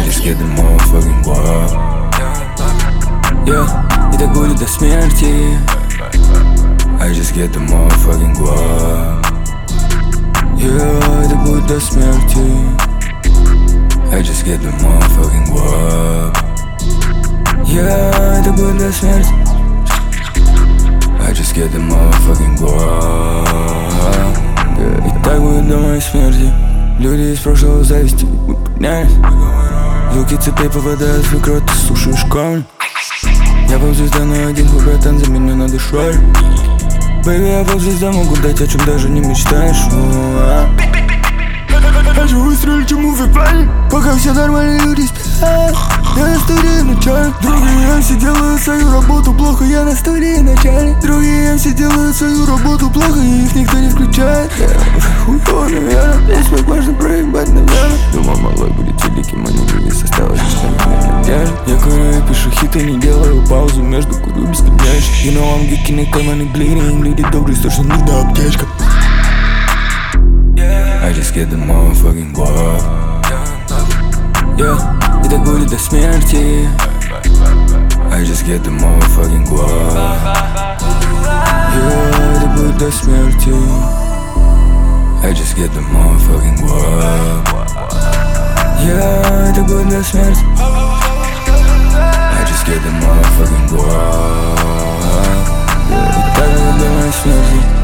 just get the motherfucking guap. Yeah, и так будет до смерти. I just get the motherfucking guap. Yeah, это будет до смерти. I just get the motherfucking guap. Yeah, это будет до смерти. I just get the motherfucking guap. Yeah, и так будет до моей смерти. Люди из прошлого зависти, мы поднялись. Звуки цепей попадают в микро, ты слушаешь камень. Я поп-звезда, но один хуй, братан, за меня надо шарь. Бэйби, я поп-звезда, могу дать, о чем даже не мечтаешь. Хочу выстрелить ему в экране, пока все нормальные люди спят. Я на студии начальник. Другие MC делают свою работу плохо, я на студии начальник. Другие MC делают свою работу плохо, и их никто не включает. Хуёво, наверное, весь как можно проебать, наверное. Думал, малой будет великим, а не вывез, осталось лишь на надежде. Я курю и пишу хиты, не делаю паузу между курю бесконечно. You know I'm geeking, и карманы bleeding. Люди добрые, точно нужна аптечка. I just get the motherfucking guap. Yeah, и так будет до смерти. I just get the motherfucking guap. Yeah, это будет до смерти. I just get the motherfucking guap. Yeah, это будет до смерти. I just get the motherfucking guap. Yeah, и так будет до моей смерти.